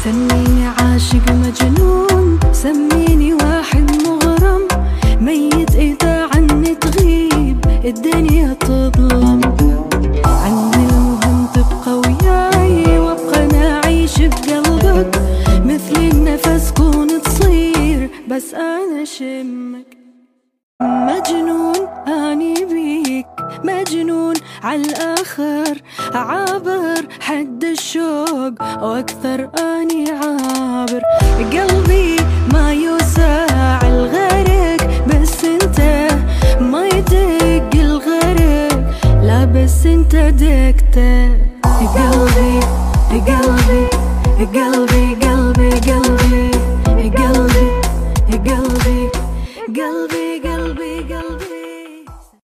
سميني عاشق مجنون، سميني واحد مغرم، ميت إذا عني تغيب الدنيا تظلم. عندي المهم تبقى وياي وابقى أنا أعيش بقلبك، مثل النفس كون تصير بس أنا شمك. مجنون أني بيك، مجنون عالآخر، عابر حد الشوق وأكثر أني عابر. قلبي ما يوسع الغرق، بس انت ما يدق الغرق، لا بس انت دقته. قلبي قلبي قلبي قلبي قلبي قلبي قلبي قلبي